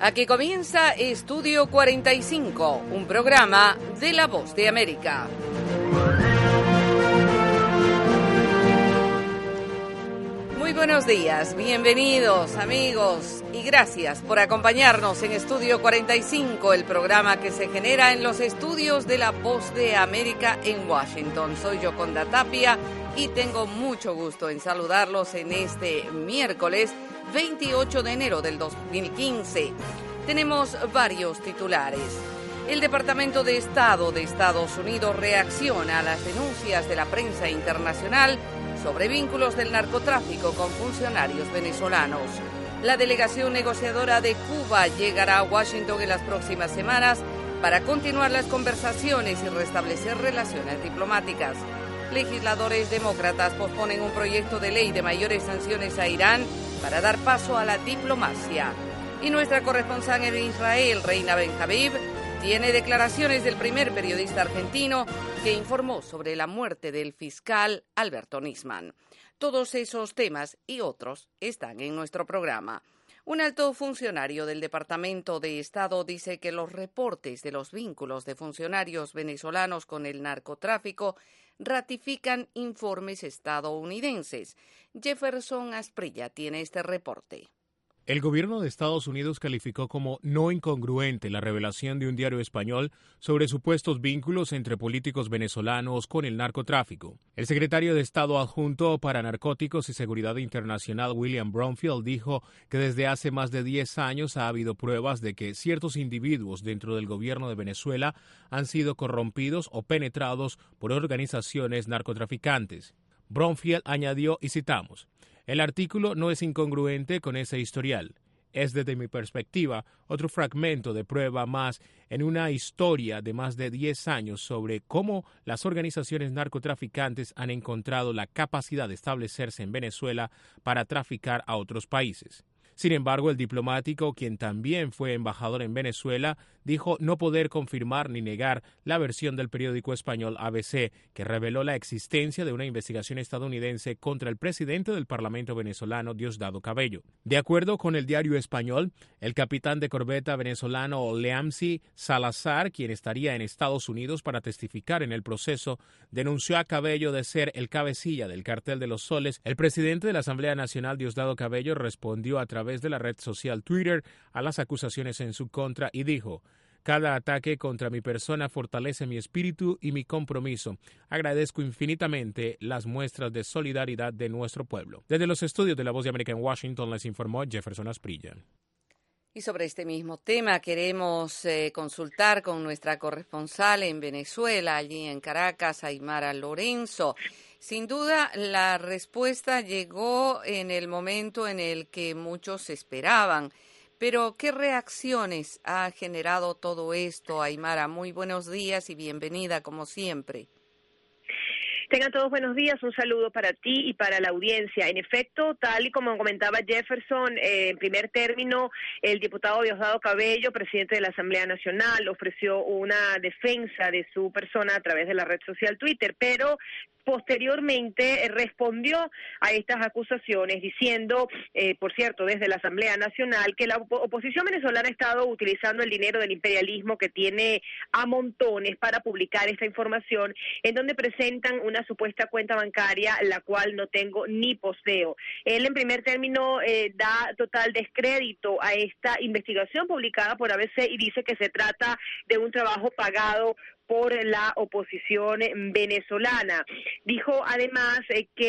Aquí comienza Estudio 45, un programa de La Voz de América. Muy buenos días, bienvenidos amigos y gracias por acompañarnos en Estudio 45, el programa que se genera en los estudios de La Voz de América en Washington. Soy Yoconda Tapia y tengo mucho gusto en saludarlos en este miércoles 28 de enero del 2015. Tenemos varios titulares. El Departamento de Estado de Estados Unidos reacciona a las denuncias de la prensa internacional sobre vínculos del narcotráfico con funcionarios venezolanos. La delegación negociadora de Cuba llegará a Washington en las próximas semanas para continuar las conversaciones y restablecer relaciones diplomáticas. Legisladores demócratas posponen un proyecto de ley de mayores sanciones a Irán para dar paso a la diplomacia. Y nuestra corresponsal en Israel, Reina Benjavid, tiene declaraciones del primer periodista argentino que informó sobre la muerte del fiscal Alberto Nisman. Todos esos temas y otros están en nuestro programa. Un alto funcionario del Departamento de Estado dice que los reportes de los vínculos de funcionarios venezolanos con el narcotráfico ratifican informes estadounidenses. Jefferson Asprilla tiene este reporte. El gobierno de Estados Unidos calificó como no incongruente la revelación de un diario español sobre supuestos vínculos entre políticos venezolanos con el narcotráfico. El secretario de Estado adjunto para Narcóticos y Seguridad Internacional, William Bromfield, dijo que desde hace más de 10 años ha habido pruebas de que ciertos individuos dentro del gobierno de Venezuela han sido corrompidos o penetrados por organizaciones narcotraficantes. Bromfield añadió, y citamos: "El artículo no es incongruente con ese historial. Es, desde mi perspectiva, otro fragmento de prueba más en una historia de más de 10 años sobre cómo las organizaciones narcotraficantes han encontrado la capacidad de establecerse en Venezuela para traficar a otros países". Sin embargo, el diplomático, quien también fue embajador en Venezuela, dijo no poder confirmar ni negar la versión del periódico español ABC, que reveló la existencia de una investigación estadounidense contra el presidente del Parlamento venezolano, Diosdado Cabello. De acuerdo con el diario español, el capitán de corbeta venezolano Leamsi Salazar, quien estaría en Estados Unidos para testificar en el proceso, denunció a Cabello de ser el cabecilla del Cartel de los Soles. El presidente de la Asamblea Nacional, Diosdado Cabello, respondió a través de la red social Twitter a las acusaciones en su contra y dijo: "Cada ataque contra mi persona fortalece mi espíritu y mi compromiso. Agradezco infinitamente las muestras de solidaridad de nuestro pueblo". Desde los estudios de La Voz de América en Washington les informó Jefferson Asprilla. Y sobre este mismo tema queremos consultar con nuestra corresponsal en Venezuela, allí en Caracas, Aymara Lorenzo. Sin duda, la respuesta llegó en el momento en el que muchos esperaban. Pero, ¿qué reacciones ha generado todo esto, Aymara? Muy buenos días y bienvenida, como siempre. Tengan todos buenos días, un saludo para ti y para la audiencia. En efecto, tal y como comentaba Jefferson, en primer término, el diputado Diosdado Cabello, presidente de la Asamblea Nacional, ofreció una defensa de su persona a través de la red social Twitter, pero posteriormente respondió a estas acusaciones diciendo, por cierto, desde la Asamblea Nacional, que la oposición venezolana ha estado utilizando el dinero del imperialismo que tiene a montones para publicar esta información, en donde presentan una supuesta cuenta bancaria, la cual no tengo ni poseo. Él, en primer término, da total descrédito a esta investigación publicada por ABC y dice que se trata de un trabajo pagado por la oposición venezolana. Dijo además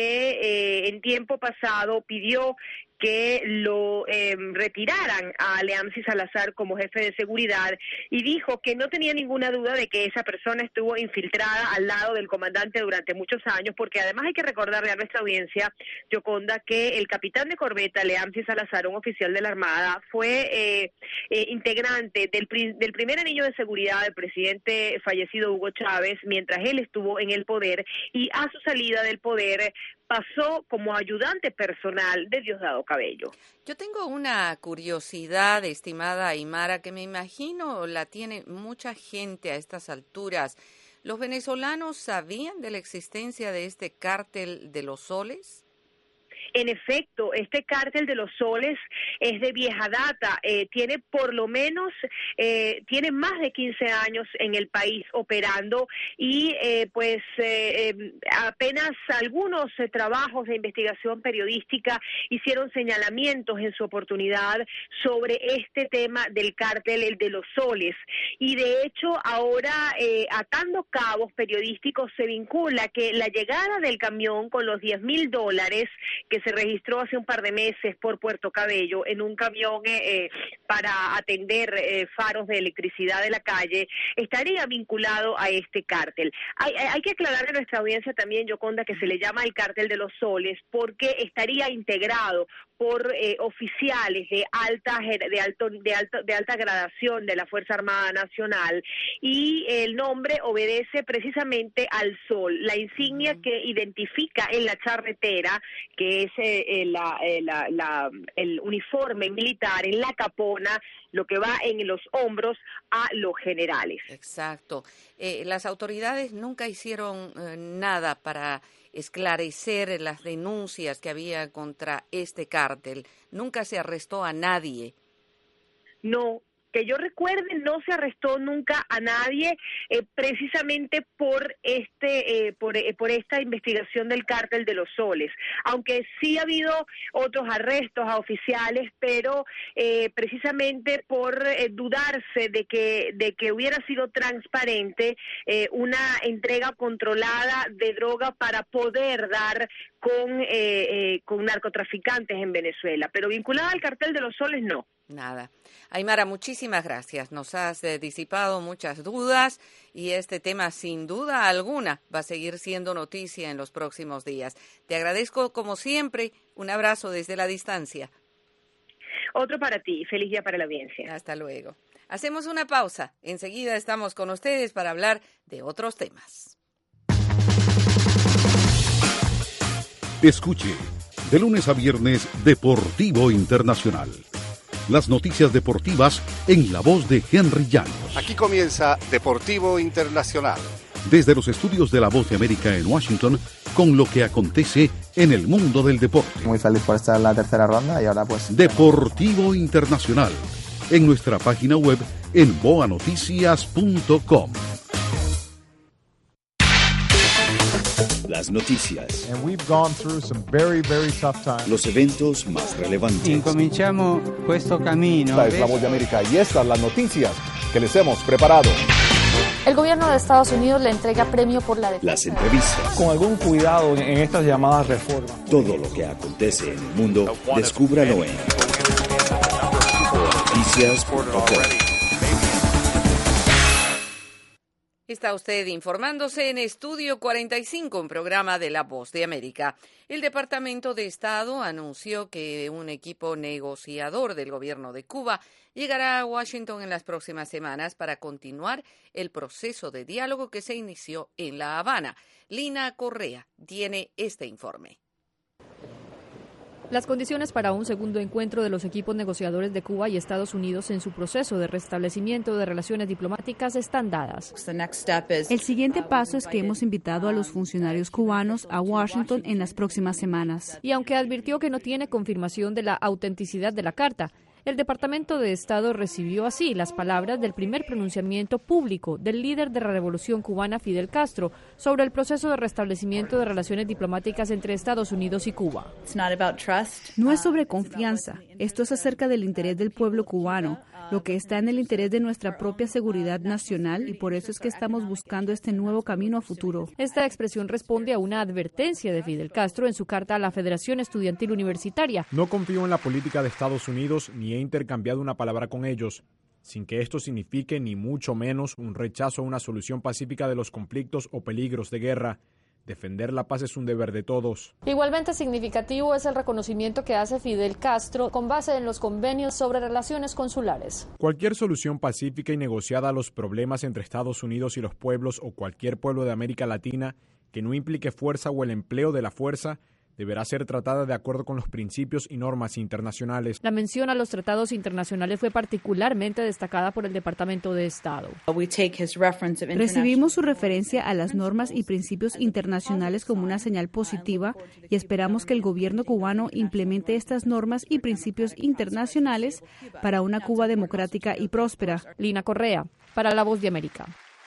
que en tiempo pasado pidió que lo retiraran a Leamsi Salazar como jefe de seguridad y dijo que no tenía ninguna duda de que esa persona estuvo infiltrada al lado del comandante durante muchos años, porque además hay que recordarle a nuestra audiencia, Yoconda, que el capitán de corbeta Leamsi Salazar, un oficial de la Armada, fue integrante del primer anillo de seguridad del presidente fallecido Hugo Chávez mientras él estuvo en el poder, y a su salida del poder pasó como ayudante personal de Diosdado Cabello. Yo tengo una curiosidad, estimada Aymara, que me imagino la tiene mucha gente a estas alturas. ¿Los venezolanos sabían de la existencia de este cártel de los soles? En efecto, este cártel de los soles es de vieja data, tiene por lo menos, tiene más de 15 años en el país operando y apenas algunos trabajos de investigación periodística hicieron señalamientos en su oportunidad sobre este tema del cártel, el de los soles. Y de hecho ahora atando cabos periodísticos se vincula que la llegada del camión con los $10,000 que se registró hace un par de meses por Puerto Cabello en un camión para atender faros de electricidad de la calle, estaría vinculado a este cártel. Hay que aclarar a nuestra audiencia también, Yoconda, que se le llama el cártel de los soles porque estaría integrado por oficiales de alta gradación de la Fuerza Armada Nacional, y el nombre obedece precisamente al sol, la insignia que identifica en la charretera, que es el uniforme militar, en la capona, lo que va en los hombros a los generales. Exacto. Las autoridades nunca hicieron nada para esclarecer las denuncias que había contra este cártel. Nunca se arrestó a nadie. No, que yo recuerde, no se arrestó nunca a nadie, precisamente por esta investigación del cártel de los soles, aunque sí ha habido otros arrestos a oficiales, pero precisamente por dudarse de que hubiera sido transparente una entrega controlada de droga para poder dar con narcotraficantes en Venezuela, pero vinculada al cartel de los soles no. Nada. Aymara, muchísimas gracias. Nos has disipado muchas dudas y este tema sin duda alguna va a seguir siendo noticia en los próximos días. Te agradezco como siempre. Un abrazo desde la distancia. Otro para ti. Feliz día para la audiencia. Hasta luego. Hacemos una pausa. Enseguida estamos con ustedes para hablar de otros temas. Escuche, de lunes a viernes, Deportivo Internacional. Las noticias deportivas en la voz de Henry Llanos. Aquí comienza Deportivo Internacional. Desde los estudios de La Voz de América en Washington, con lo que acontece en el mundo del deporte. Muy feliz por estar en la tercera ronda y ahora pues... Deportivo Internacional, en nuestra página web en boanoticias.com. Las noticias. And we've gone through some very, very tough times. Los eventos más relevantes. Incominciamo questo cammino. Esta es La Voz de América y estas las noticias que les hemos preparado. El gobierno de Estados Unidos le entrega premio por la defensa. Las entrevistas. Con algún cuidado en estas llamadas reformas. Todo lo que acontece en el mundo, descúbralo en boanoticias.com. Está usted informándose en Estudio 45, un programa de La Voz de América. El Departamento de Estado anunció que un equipo negociador del gobierno de Cuba llegará a Washington en las próximas semanas para continuar el proceso de diálogo que se inició en La Habana. Lina Correa tiene este informe. Las condiciones para un segundo encuentro de los equipos negociadores de Cuba y Estados Unidos en su proceso de restablecimiento de relaciones diplomáticas están dadas. El siguiente paso es que hemos invitado a los funcionarios cubanos a Washington en las próximas semanas. Y aunque advirtió que no tiene confirmación de la autenticidad de la carta, el Departamento de Estado recibió así las palabras del primer pronunciamiento público del líder de la Revolución Cubana, Fidel Castro, sobre el proceso de restablecimiento de relaciones diplomáticas entre Estados Unidos y Cuba. No es sobre confianza, esto es acerca del interés del pueblo cubano, lo que está en el interés de nuestra propia seguridad nacional, y por eso es que estamos buscando este nuevo camino a futuro. Esta expresión responde a una advertencia de Fidel Castro en su carta a la Federación Estudiantil Universitaria. No confío en la política de Estados Unidos ni he intercambiado una palabra con ellos, sin que esto signifique ni mucho menos un rechazo a una solución pacífica de los conflictos o peligros de guerra. Defender la paz es un deber de todos. Igualmente significativo es el reconocimiento que hace Fidel Castro con base en los convenios sobre relaciones consulares. Cualquier solución pacífica y negociada a los problemas entre Estados Unidos y los pueblos o cualquier pueblo de América Latina que no implique fuerza o el empleo de la fuerza deberá ser tratada de acuerdo con los principios y normas internacionales. La mención a los tratados internacionales fue particularmente destacada por el Departamento de Estado. Recibimos su referencia a las normas y principios internacionales como una señal positiva y esperamos que el gobierno cubano implemente estas normas y principios internacionales para una Cuba democrática y próspera. Lina Correa, para La Voz de América.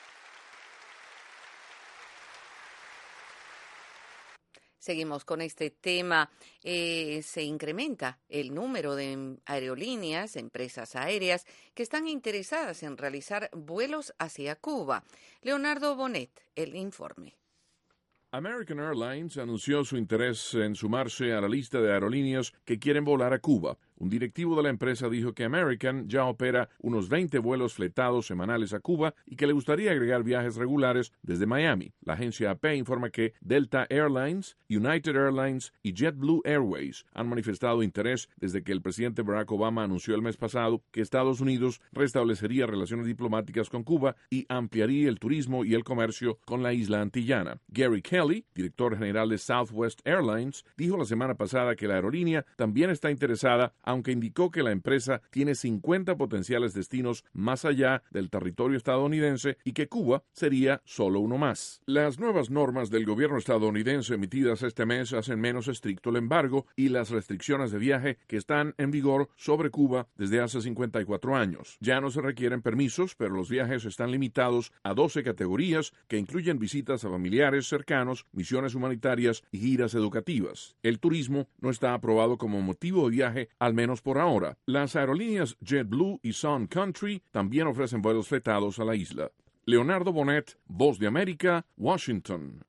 Seguimos con este tema. Se incrementa el número de aerolíneas, empresas aéreas, que están interesadas en realizar vuelos hacia Cuba. Leonardo Bonet, el informe. American Airlines anunció su interés en sumarse a la lista de aerolíneas que quieren volar a Cuba. Un directivo de la empresa dijo que American ya opera unos 20 vuelos fletados semanales a Cuba y que le gustaría agregar viajes regulares desde Miami. La agencia AP informa que Delta Airlines, United Airlines y JetBlue Airways han manifestado interés desde que el presidente Barack Obama anunció el mes pasado que Estados Unidos restablecería relaciones diplomáticas con Cuba y ampliaría el turismo y el comercio con la isla antillana. Gary Kelly, director general de Southwest Airlines, dijo la semana pasada que la aerolínea también está interesada, aunque indicó que la empresa tiene 50 potenciales destinos más allá del territorio estadounidense y que Cuba sería solo uno más. Las nuevas normas del gobierno estadounidense emitidas este mes hacen menos estricto el embargo y las restricciones de viaje que están en vigor sobre Cuba desde hace 54 años. Ya no se requieren permisos, pero los viajes están limitados a 12 categorías que incluyen visitas a familiares cercanos, misiones humanitarias y giras educativas. El turismo no está aprobado como motivo de viaje, al menos por ahora. Las aerolíneas JetBlue y Sun Country también ofrecen vuelos fletados a la isla. Leonardo Bonet, Voz de América, Washington.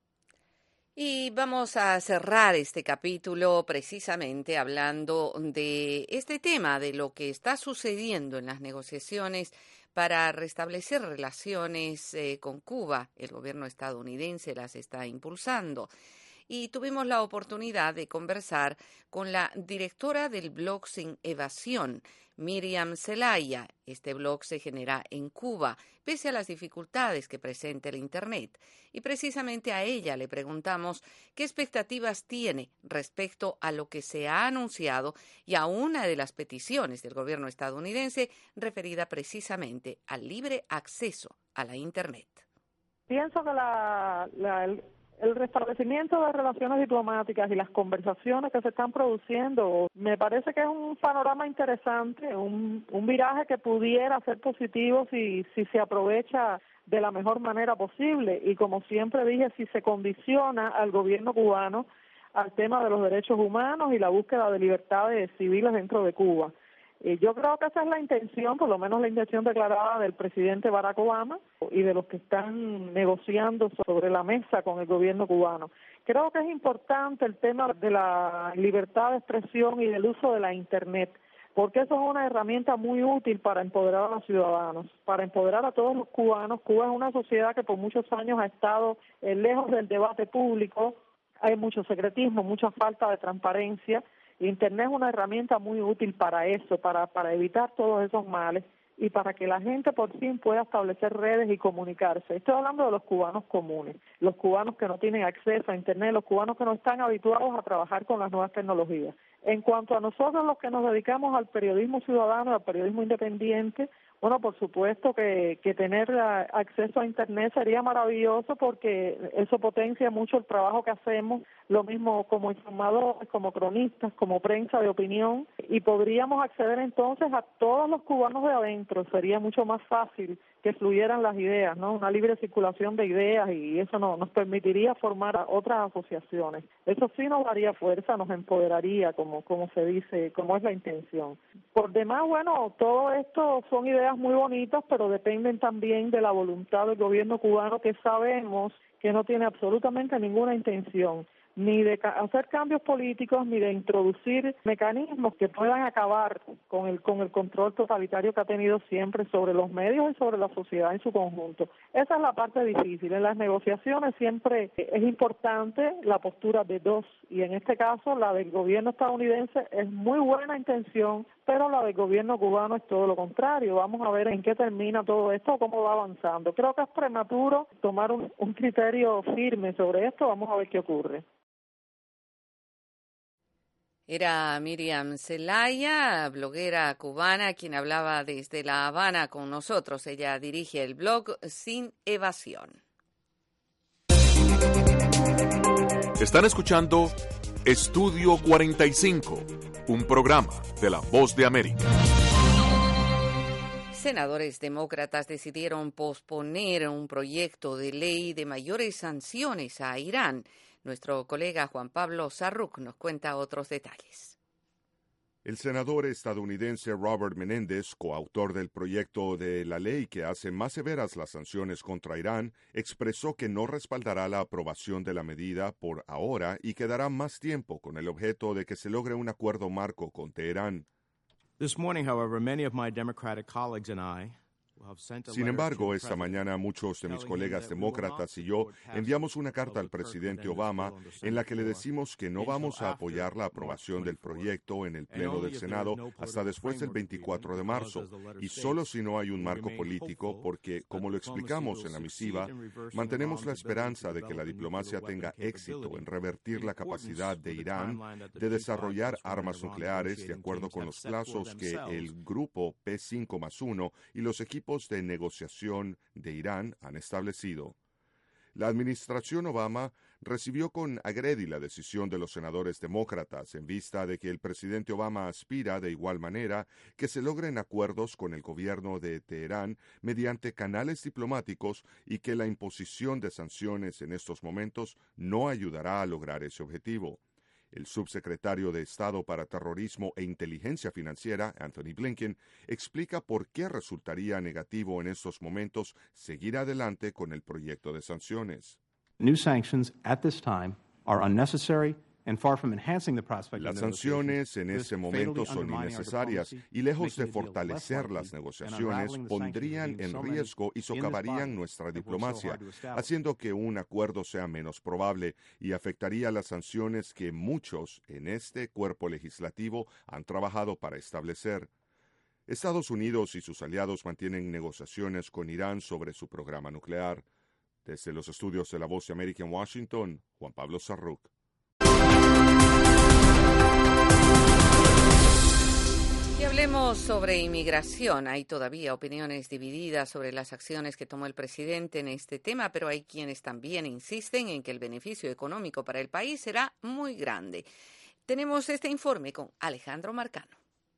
Y vamos a cerrar este capítulo precisamente hablando de este tema, de lo que está sucediendo en las negociaciones para restablecer relaciones con Cuba. El gobierno estadounidense las está impulsando. Y tuvimos la oportunidad de conversar con la directora del blog Sin Evasión, Miriam Zelaya. Este blog se genera en Cuba, pese a las dificultades que presenta el Internet. Y precisamente a ella le preguntamos qué expectativas tiene respecto a lo que se ha anunciado y a una de las peticiones del gobierno estadounidense referida precisamente al libre acceso a la Internet. Pienso que el restablecimiento de relaciones diplomáticas y las conversaciones que se están produciendo, me parece que es un panorama interesante, un viraje que pudiera ser positivo si se aprovecha de la mejor manera posible. Y como siempre dije, si se condiciona al gobierno cubano al tema de los derechos humanos y la búsqueda de libertades civiles dentro de Cuba. Yo creo que esa es la intención, por lo menos la intención declarada del presidente Barack Obama y de los que están negociando sobre la mesa con el gobierno cubano. Creo que es importante el tema de la libertad de expresión y del uso de la Internet, porque eso es una herramienta muy útil para empoderar a los ciudadanos, para empoderar a todos los cubanos. Cuba es una sociedad que por muchos años ha estado lejos del debate público, hay mucho secretismo, mucha falta de transparencia. Internet es una herramienta muy útil para eso, para evitar todos esos males y para que la gente por fin pueda establecer redes y comunicarse. Estoy hablando de los cubanos comunes, los cubanos que no tienen acceso a Internet, los cubanos que no están habituados a trabajar con las nuevas tecnologías. En cuanto a nosotros, los que nos dedicamos al periodismo ciudadano, al periodismo independiente, bueno, por supuesto que tener acceso a Internet sería maravilloso porque eso potencia mucho el trabajo que hacemos, lo mismo como informadores, como cronistas, como prensa de opinión, y podríamos acceder entonces a todos los cubanos de adentro. Sería mucho más fácil que fluyeran las ideas, ¿no? Una libre circulación de ideas, y eso nos permitiría formar otras asociaciones. Eso sí nos daría fuerza, nos empoderaría, como se dice, como es la intención. Por demás, bueno, todo esto son ideas muy bonitas, pero dependen también de la voluntad del gobierno cubano, que sabemos que no tiene absolutamente ninguna intención ni de hacer cambios políticos, ni de introducir mecanismos que puedan acabar con el control totalitario que ha tenido siempre sobre los medios y sobre la sociedad en su conjunto. Esa es la parte difícil. En las negociaciones siempre es importante la postura de dos, y en este caso la del gobierno estadounidense es muy buena intención, pero la del gobierno cubano es todo lo contrario. Vamos a ver en qué termina todo esto, cómo va avanzando. Creo que es prematuro tomar un criterio firme sobre esto. Vamos a ver qué ocurre. Era Miriam Zelaya, bloguera cubana, quien hablaba desde La Habana con nosotros. Ella dirige el blog Sin Evasión. Están escuchando Estudio 45, un programa de La Voz de América. Senadores demócratas decidieron posponer un proyecto de ley de mayores sanciones a Irán. Nuestro colega Juan Pablo Sarruc nos cuenta otros detalles. El senador estadounidense Robert Menéndez, coautor del proyecto de la ley que hace más severas las sanciones contra Irán, expresó que no respaldará la aprobación de la medida por ahora y que dará más tiempo con el objeto de que se logre un acuerdo marco con Teherán. This morning, however, many of my Democratic colleagues and I Sin embargo, esta mañana muchos de mis colegas demócratas y yo enviamos una carta al presidente Obama en la que le decimos que no vamos a apoyar la aprobación del proyecto en el Pleno del Senado hasta después del 24 de marzo, y solo si no hay un marco político, porque, como lo explicamos en la misiva, mantenemos la esperanza de que la diplomacia tenga éxito en revertir la capacidad de Irán de desarrollar armas nucleares de acuerdo con los plazos que el grupo P5+1 y los equipos de negociación de Irán han establecido. La administración Obama recibió con agredi la decisión de los senadores demócratas en vista de que el presidente Obama aspira de igual manera que se logren acuerdos con el gobierno de Teherán mediante canales diplomáticos y que la imposición de sanciones en estos momentos no ayudará a lograr ese objetivo. El subsecretario de Estado para Terrorismo e Inteligencia Financiera, Anthony Blinken, explica por qué resultaría negativo en estos momentos seguir adelante con el proyecto de sanciones. New sanctions at this time are unnecessary and far from enhancing the prospect of Las sanciones en ese momento son innecesarias y lejos de fortalecer las negociaciones, pondrían en riesgo y socavarían nuestra diplomacia, haciendo que un acuerdo sea menos probable y afectaría las sanciones que muchos en este cuerpo legislativo han trabajado para establecer. Estados Unidos y sus aliados mantienen negociaciones con Irán sobre su programa nuclear. Desde los estudios de La Voz de América en Washington, Juan Pablo Sarruc. Y hablemos sobre inmigración. Hay todavía opiniones divididas sobre las acciones que tomó el presidente en este tema, pero hay quienes también insisten en que el beneficio económico para el país será muy grande. Tenemos este informe con Alejandro Marcano.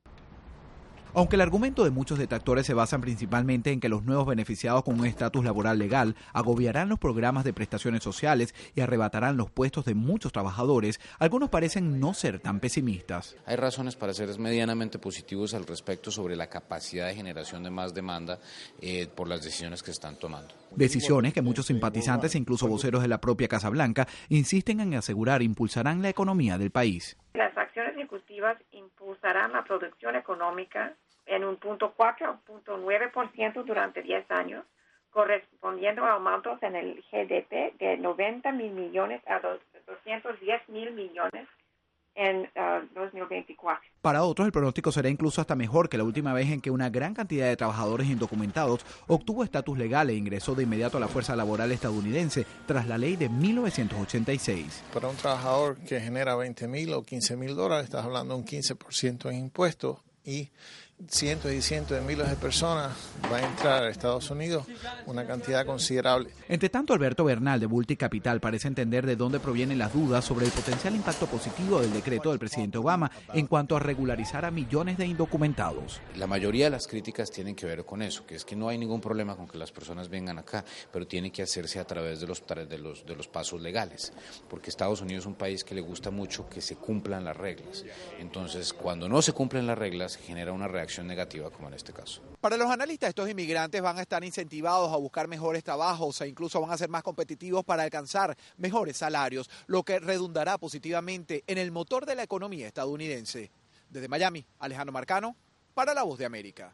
Aunque el argumento de muchos detractores se basa principalmente en que los nuevos beneficiados con un estatus laboral legal agobiarán los programas de prestaciones sociales y arrebatarán los puestos de muchos trabajadores, algunos parecen no ser tan pesimistas. Hay razones para ser medianamente positivos al respecto sobre la capacidad de generación de más demanda por las decisiones que se están tomando. Decisiones que muchos simpatizantes e incluso voceros de la propia Casa Blanca insisten en asegurar impulsarán la economía del país. Las acciones ejecutivas impulsarán la producción económica en un 0.4 a 0.9% durante 10 años, correspondiendo a aumentos en el GDP de 90 mil millones a 210 mil millones en 2024. Para otros, el pronóstico será incluso hasta mejor que la última vez en que una gran cantidad de trabajadores indocumentados obtuvo estatus legal e ingresó de inmediato a la fuerza laboral estadounidense tras la ley de 1986. Para un trabajador que genera $20,000 o $15,000, estás hablando de un 15% en impuestos y cientos y cientos de miles de personas van a entrar a Estados Unidos, una cantidad considerable. Entre tanto, Alberto Bernal de Vultic Capital parece entender de dónde provienen las dudas sobre el potencial impacto positivo del decreto del presidente Obama en cuanto a regularizar a millones de indocumentados. La mayoría de las críticas tienen que ver con eso, que es que no hay ningún problema con que las personas vengan acá, pero tiene que hacerse a través de los pasos legales, porque Estados Unidos es un país que le gusta mucho que se cumplan las reglas. Entonces, cuando no se cumplen las reglas, se genera una reacción negativa como en este caso. Para los analistas, estos inmigrantes van a estar incentivados a buscar mejores trabajos e incluso van a ser más competitivos para alcanzar mejores salarios, lo que redundará positivamente en el motor de la economía estadounidense. Desde Miami, Alejandro Marcano, para La Voz de América.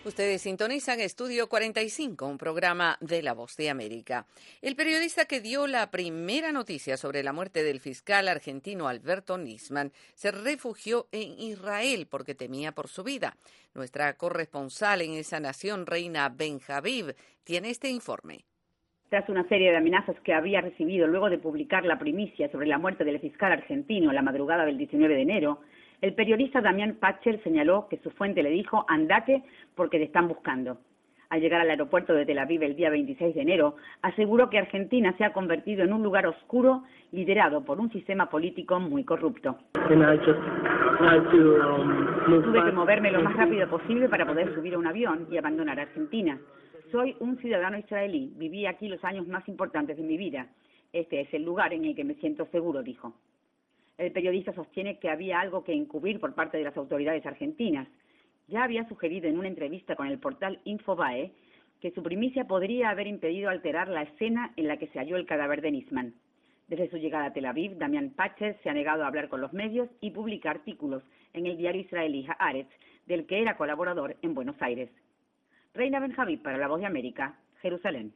Ustedes sintonizan Estudio 45, un programa de La Voz de América. El periodista que dio la primera noticia sobre la muerte del fiscal argentino Alberto Nisman se refugió en Israel porque temía por su vida. Nuestra corresponsal en esa nación, Reina Benjavid, tiene este informe. Tras una serie de amenazas que había recibido luego de publicar la primicia sobre la muerte del fiscal argentino la madrugada del 19 de enero, el periodista Damián Pachel señaló que su fuente le dijo «andate porque te están buscando». Al llegar al aeropuerto de Tel Aviv el día 26 de enero, aseguró que Argentina se ha convertido en un lugar oscuro liderado por un sistema político muy corrupto. Tuve que moverme lo más rápido posible para poder subir a un avión y abandonar Argentina. Soy un ciudadano israelí, viví aquí los años más importantes de mi vida. Este es el lugar en el que me siento seguro, dijo. El periodista sostiene que había algo que encubrir por parte de las autoridades argentinas. Ya había sugerido en una entrevista con el portal Infobae que su primicia podría haber impedido alterar la escena en la que se halló el cadáver de Nisman. Desde su llegada a Tel Aviv, Damián Pachel se ha negado a hablar con los medios y publica artículos en el diario israelí Haaretz, del que era colaborador en Buenos Aires. Reina Benjavid para La Voz de América, Jerusalén.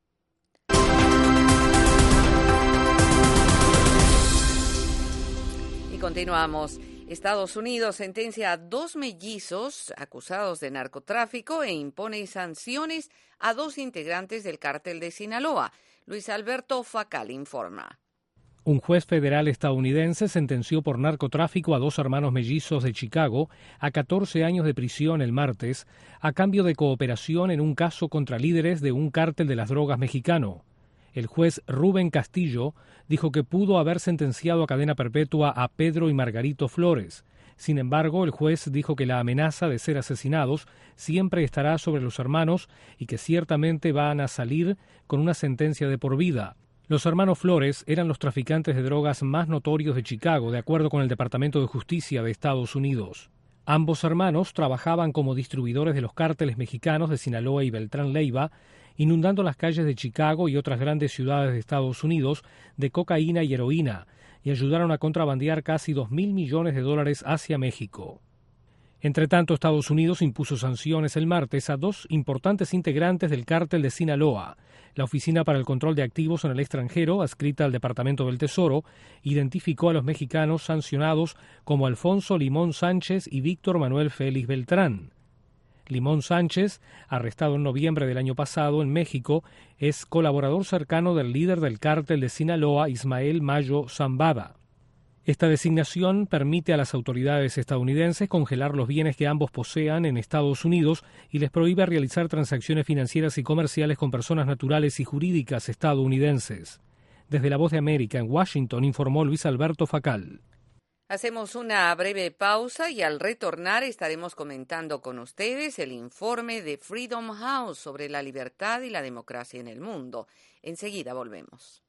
Y continuamos. Estados Unidos sentencia a 2 mellizos acusados de narcotráfico e impone sanciones a 2 integrantes del cártel de Sinaloa. Luis Alberto Facal informa. Un juez federal estadounidense sentenció por narcotráfico a 2 hermanos mellizos de Chicago a 14 años de prisión el martes, a cambio de cooperación en un caso contra líderes de un cártel de las drogas mexicano. El juez Rubén Castillo dijo que pudo haber sentenciado a cadena perpetua a Pedro y Margarito Flores. Sin embargo, el juez dijo que la amenaza de ser asesinados siempre estará sobre los hermanos y que ciertamente van a salir con una sentencia de por vida. Los hermanos Flores eran los traficantes de drogas más notorios de Chicago, de acuerdo con el Departamento de Justicia de Estados Unidos. Ambos hermanos trabajaban como distribuidores de los cárteles mexicanos de Sinaloa y Beltrán Leiva, inundando las calles de Chicago y otras grandes ciudades de Estados Unidos de cocaína y heroína, y ayudaron a contrabandear casi $2.000 millones hacia México. Entretanto, Estados Unidos impuso sanciones el martes a 2 importantes integrantes del cártel de Sinaloa. La Oficina para el Control de Activos en el Extranjero, adscrita al Departamento del Tesoro, identificó a los mexicanos sancionados como Alfonso Limón Sánchez y Víctor Manuel Félix Beltrán. Limón Sánchez, arrestado en noviembre del año pasado en México, es colaborador cercano del líder del cártel de Sinaloa, Ismael Mayo Zambada. Esta designación permite a las autoridades estadounidenses congelar los bienes que ambos posean en Estados Unidos y les prohíbe realizar transacciones financieras y comerciales con personas naturales y jurídicas estadounidenses. Desde La Voz de América en Washington informó Luis Alberto Facal. Hacemos una breve pausa y al retornar estaremos comentando con ustedes el informe de Freedom House sobre la libertad y la democracia en el mundo. Enseguida volvemos.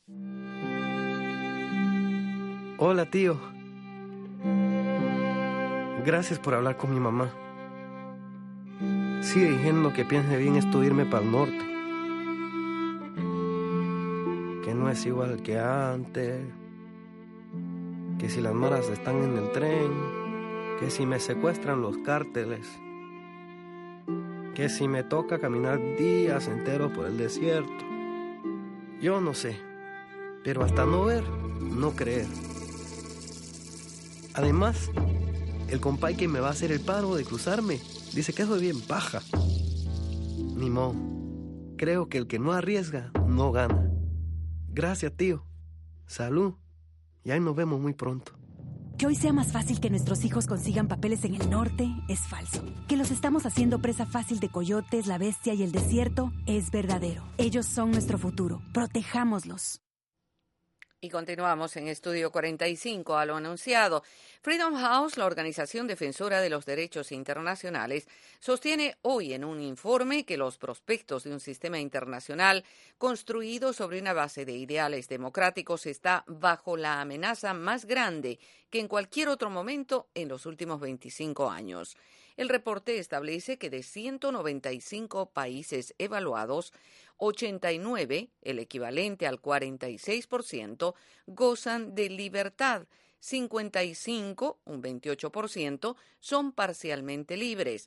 Hola, tío. Gracias por hablar con mi mamá. Sigue diciendo que piense bien esto irme para el norte. Que no es igual que antes. Que si las maras están en el tren, que si me secuestran los cárteles, que si me toca caminar días enteros por el desierto. Yo no sé, pero hasta no ver, no creer. Además, el compay que me va a hacer el paro de cruzarme dice que eso es bien paja. Ni modo, creo que el que no arriesga, no gana. Gracias, tío. Salud. Y ahí nos vemos muy pronto. Que hoy sea más fácil que nuestros hijos consigan papeles en el norte es falso. Que los estamos haciendo presa fácil de coyotes, la bestia y el desierto es verdadero. Ellos son nuestro futuro. Protejámoslos. Y continuamos en Estudio 45 a lo anunciado. Freedom House, la organización defensora de los derechos internacionales, sostiene hoy en un informe que los prospectos de un sistema internacional construido sobre una base de ideales democráticos está bajo la amenaza más grande que en cualquier otro momento en los últimos 25 años. El reporte establece que de 195 países evaluados, 89, el equivalente al 46%, gozan de libertad. 55, un 28%, son parcialmente libres.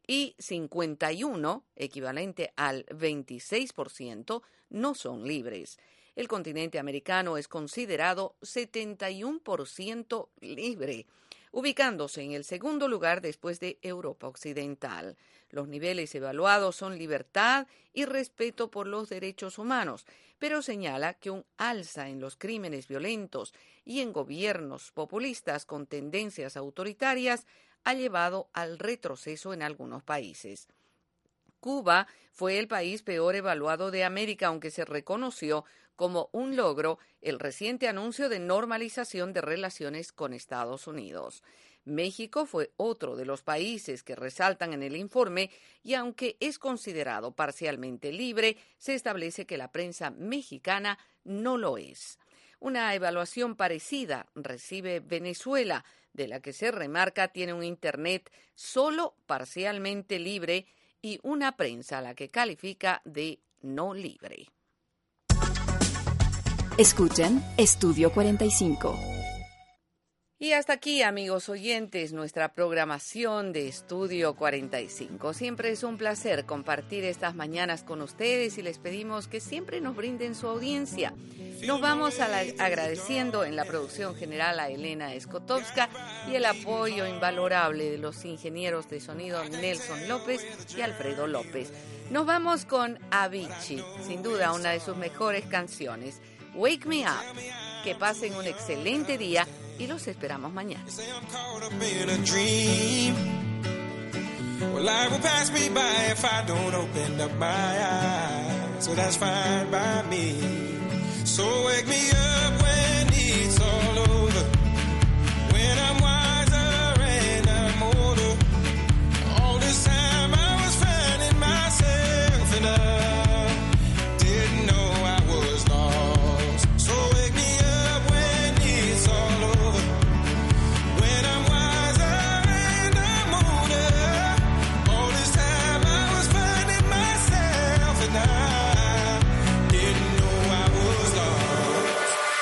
y 51, equivalente al 26%, no son libres. El continente americano es considerado 71% libre, ubicándose en el segundo lugar después de Europa Occidental. Los niveles evaluados son libertad y respeto por los derechos humanos, pero señala que un alza en los crímenes violentos y en gobiernos populistas con tendencias autoritarias ha llevado al retroceso en algunos países. Cuba fue el país peor evaluado de América, aunque se reconoció como un logro el reciente anuncio de normalización de relaciones con Estados Unidos. México fue otro de los países que resaltan en el informe y aunque es considerado parcialmente libre, se establece que la prensa mexicana no lo es. Una evaluación parecida recibe Venezuela, de la que se remarca tiene un Internet solo parcialmente libre y una prensa a la que califica de no libre. Escuchan Estudio 45. Y hasta aquí, amigos oyentes, nuestra programación de Estudio 45. Siempre es un placer compartir estas mañanas con ustedes y les pedimos que siempre nos brinden su audiencia. Nos vamos agradeciendo en la producción general a Elena Skotowska y el apoyo invalorable de los ingenieros de sonido Nelson López y Alfredo López. Nos vamos con Avicii, sin duda una de sus mejores canciones, Wake Me Up. Que pasen un excelente día y los esperamos mañana. Well, life will pass me by if I don't open up my eyes. So that's fine by me. So wake me up when it's all over. When I'm wiser and I'm older. All this time I was finding myself and I didn't know I was lost. So wake me up when it's all over. When I'm wiser and I'm older. All this time I was finding myself and I didn't know I was lost.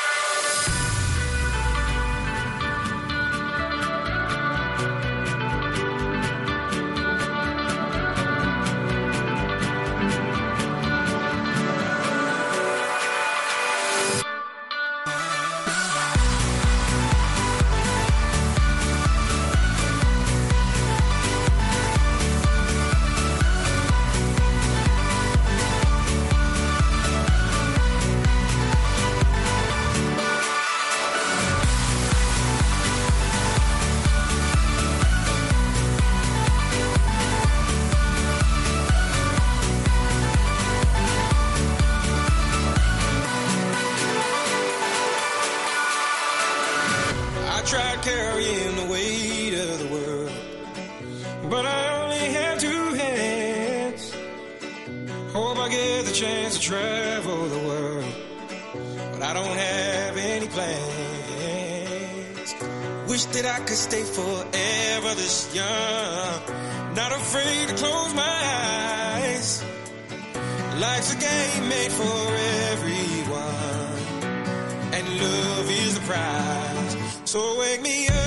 I tried carrying the weight of the world, but I only have two hands. Hope I get the chance to travel the world, but I don't have any plans. Wish that I could stay forever this young, not afraid to close my eyes. Life's a game made for everyone, and love is the prize. So wake me up